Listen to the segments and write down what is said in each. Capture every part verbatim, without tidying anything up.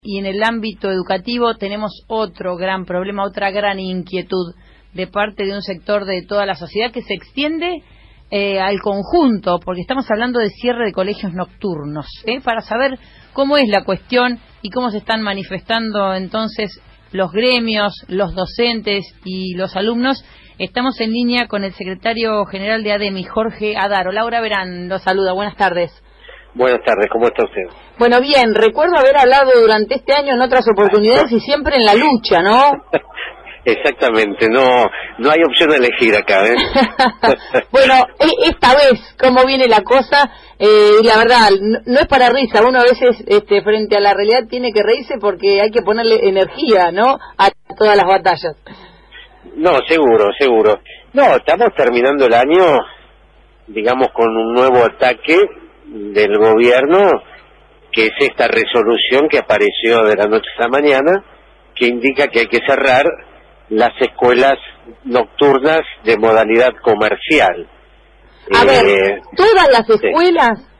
Y en el ámbito educativo tenemos otro gran problema, otra gran inquietud de parte de un sector de toda la sociedad que se extiende eh, al conjunto, porque estamos hablando de cierre de colegios nocturnos, ¿eh? Para saber cómo es la cuestión y cómo se están manifestando entonces los gremios, los docentes y los alumnos. Estamos en línea con el secretario general de ADEMI, Jorge Adaro. Laura Verán los saluda, buenas tardes. Buenas tardes, ¿cómo está usted? Bueno, bien, recuerdo haber hablado durante este año en otras oportunidades y siempre en la lucha, ¿no? Exactamente, no no hay opción de elegir acá, ¿eh? Bueno, esta vez, ¿cómo viene la cosa? Eh, la verdad, no, no es para risa, uno a veces este, frente a la realidad tiene que reírse porque hay que ponerle energía, ¿no?, a todas las batallas. No, seguro, seguro. No, estamos terminando el año, digamos, con un nuevo ataque del gobierno, que es esta resolución que apareció de la noche a la mañana, que indica que hay que cerrar las escuelas nocturnas de modalidad comercial. A eh, ver, ¿todas las escuelas? Sí.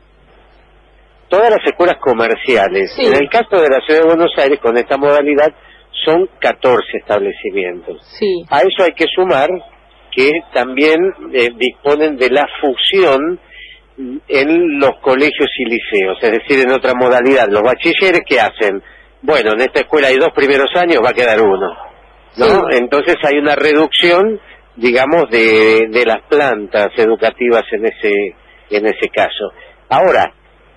Todas las escuelas comerciales. Sí. En el caso de la Ciudad de Buenos Aires, con esta modalidad, son catorce establecimientos. Sí. A eso hay que sumar que también eh, disponen de la fusión en los colegios y liceos, es decir, en otra modalidad. Los bachilleres, ¿qué hacen? Bueno, en esta escuela hay dos primeros años, va a quedar uno, ¿no? Sí. Entonces hay una reducción, digamos, de, de las plantas educativas en ese en ese caso. Ahora,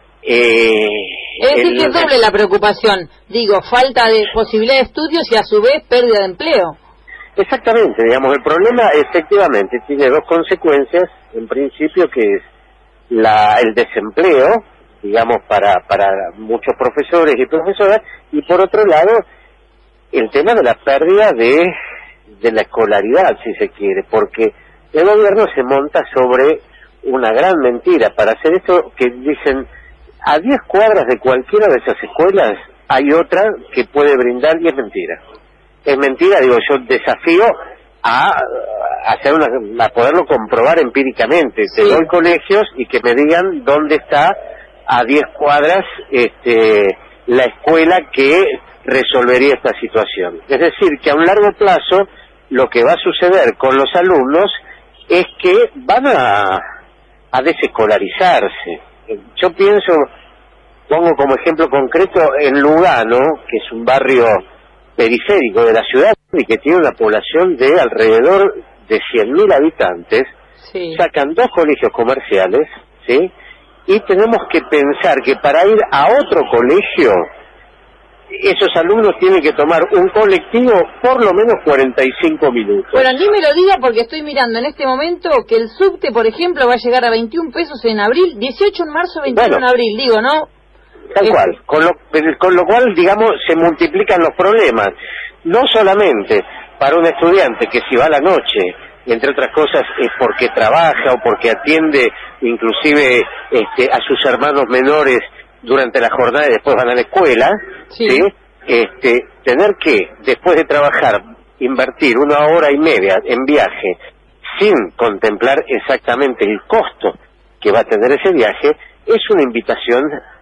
eh, es decir, el... que es doble la preocupación, digo, falta de posibilidad de estudios y a su vez pérdida de empleo. Exactamente, digamos, el problema efectivamente tiene dos consecuencias, en principio, que es La, el desempleo, digamos, para para muchos profesores y profesoras, y por otro lado, el tema de la pérdida de, de la escolaridad, si se quiere, porque el gobierno se monta sobre una gran mentira. Para hacer esto, que dicen, a diez cuadras de cualquiera de esas escuelas hay otra que puede brindar, y es mentira. Es mentira, digo, yo desafío a hacer una, a poderlo comprobar empíricamente. Sí. Te doy colegios y que me digan dónde está a diez cuadras este, la escuela que resolvería esta situación. Es decir, que a un largo plazo lo que va a suceder con los alumnos es que van a, a desescolarizarse. Yo pienso, pongo como ejemplo concreto en Lugano, que es un barrio periférico de la ciudad y que tiene una población de alrededor de cien mil habitantes. Sí. Sacan dos colegios comerciales, ¿sí? Y tenemos que pensar que para ir a otro colegio, esos alumnos tienen que tomar un colectivo por lo menos cuarenta y cinco minutos. Bueno, ni me lo diga porque estoy mirando en este momento que el subte, por ejemplo, va a llegar a veintiún pesos en abril, dieciocho en marzo, veintiuno bueno, en abril, digo, ¿no? Tal cual, con lo, con lo cual, digamos, se multiplican los problemas. No solamente para un estudiante que si va a la noche, entre otras cosas, es porque trabaja o porque atiende inclusive este, a sus hermanos menores durante la jornada y después van a la escuela, ¿sí? ¿Sí? Este, tener que, después de trabajar, invertir una hora y media en viaje sin contemplar exactamente el costo que va a tener ese viaje, es una invitación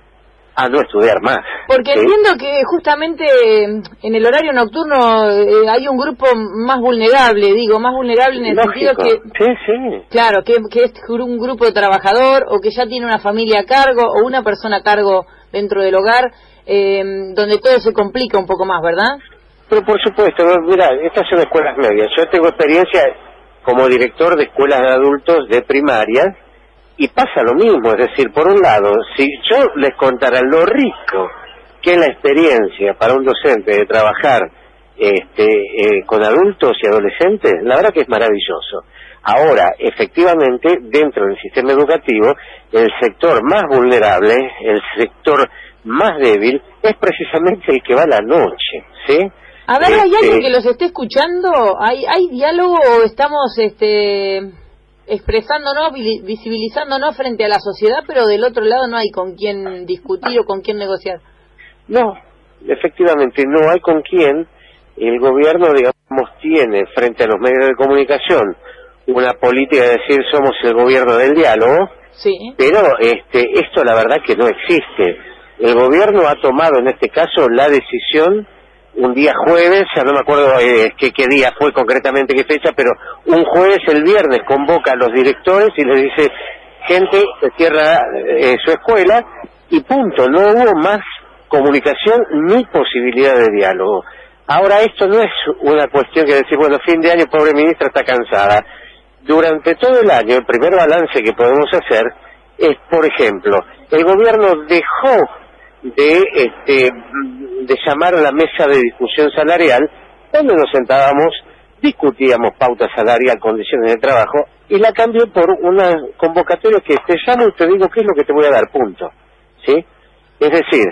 a no estudiar más. Porque ¿sí? Entiendo que justamente en el horario nocturno eh, hay un grupo más vulnerable, digo, más vulnerable en el Lógico. sentido que... Sí, sí. Claro, que, que es un grupo de trabajador o que ya tiene una familia a cargo o una persona a cargo dentro del hogar, eh, donde todo se complica un poco más, ¿verdad? Pero por supuesto, mira, estas son escuelas medias. Yo tengo experiencia como director de escuelas de adultos de primaria, y pasa lo mismo, es decir, por un lado, si yo les contara lo rico que es la experiencia para un docente de trabajar este, eh, con adultos y adolescentes, la verdad que es maravilloso. Ahora, efectivamente, dentro del sistema educativo, el sector más vulnerable, el sector más débil, es precisamente el que va a la noche, ¿sí? A ver, ¿hay este... alguien que los esté escuchando? ¿Hay, hay diálogo o estamos... este expresándonos, visibilizándonos frente a la sociedad, pero del otro lado no hay con quién discutir o con quién negociar? No, efectivamente no hay con quién. El gobierno, digamos, tiene frente a los medios de comunicación una política de decir somos el gobierno del diálogo, sí. Pero este, esto la verdad que no existe. El gobierno ha tomado en este caso la decisión un día jueves, ya no me acuerdo eh, qué, qué día fue concretamente, qué fecha, pero un jueves, el viernes, convoca a los directores y les dice, gente, se cierra eh, su escuela, y punto, no hubo más comunicación ni posibilidad de diálogo. Ahora, esto no es una cuestión que decir, bueno, fin de año, pobre ministra está cansada. Durante todo el año, el primer balance que podemos hacer es, por ejemplo, el gobierno dejó de este de llamar a la mesa de discusión salarial, donde nos sentábamos, discutíamos pauta salarial, condiciones de trabajo, y la cambió por una convocatoria que te llamo y te digo qué es lo que te voy a dar, punto. ¿Sí? Es decir,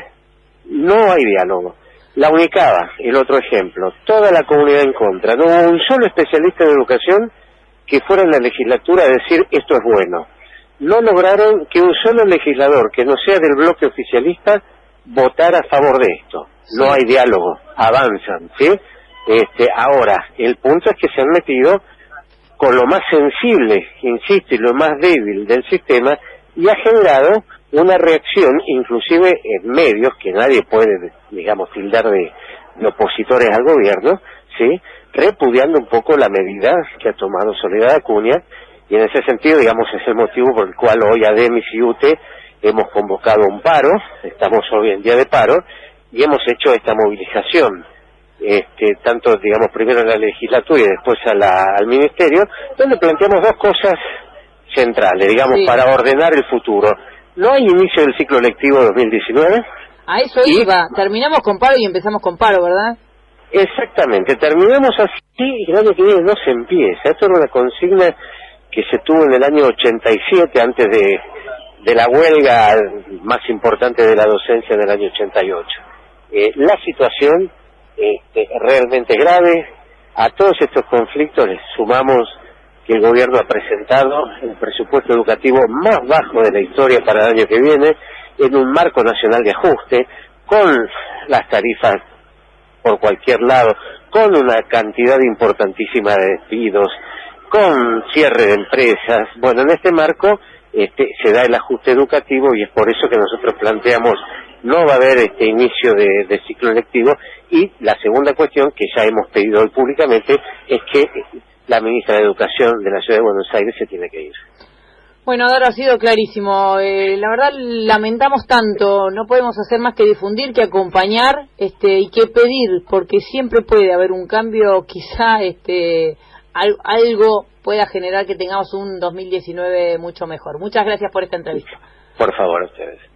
no hay diálogo. La UNICABA, el otro ejemplo, toda la comunidad en contra. No hubo un solo especialista de educación que fuera en la legislatura a decir esto es bueno. No lograron que un solo legislador, que no sea del bloque oficialista, votara a favor de esto. No sí. Hay diálogo, avanzan, ¿sí? Este, ahora, el punto es que se han metido con lo más sensible, insisto, y lo más débil del sistema, y ha generado una reacción, inclusive en medios, que nadie puede, digamos, tildar de, de opositores al gobierno, ¿sí? Repudiando un poco la medida que ha tomado Soledad Acuña, y en ese sentido, digamos, es el motivo por el cual hoy ADEMIS y U T E hemos convocado un paro, estamos hoy en día de paro, y hemos hecho esta movilización, este, tanto, digamos, primero en la legislatura y después a la, al ministerio, donde planteamos dos cosas centrales, digamos, sí. Para ordenar el futuro. No hay inicio del ciclo lectivo dos mil diecinueve. A eso y... iba, terminamos con paro y empezamos con paro, ¿verdad? Exactamente, terminamos así y el año que viene no se empieza. Esto era una consigna que se tuvo en el año ochenta y siete, antes de, de la huelga más importante de la docencia del año ochenta y ocho. Eh, la situación este, es realmente grave. A todos estos conflictos les sumamos que el gobierno ha presentado el presupuesto educativo más bajo de la historia para el año que viene, en un marco nacional de ajuste, con las tarifas por cualquier lado, con una cantidad importantísima de despidos, con cierre de empresas. Bueno, en este marco este, se da el ajuste educativo y es por eso que nosotros planteamos no va a haber este inicio de, de ciclo lectivo. Y la segunda cuestión que ya hemos pedido hoy públicamente es que la ministra de Educación de la Ciudad de Buenos Aires se tiene que ir. Bueno, Adaro, ha sido clarísimo. Eh, la verdad, lamentamos tanto. No podemos hacer más que difundir, que acompañar este, y que pedir, porque siempre puede haber un cambio. Quizá este, al, algo pueda generar que tengamos un dos mil diecinueve mucho mejor. Muchas gracias por esta entrevista. Por favor, a ustedes.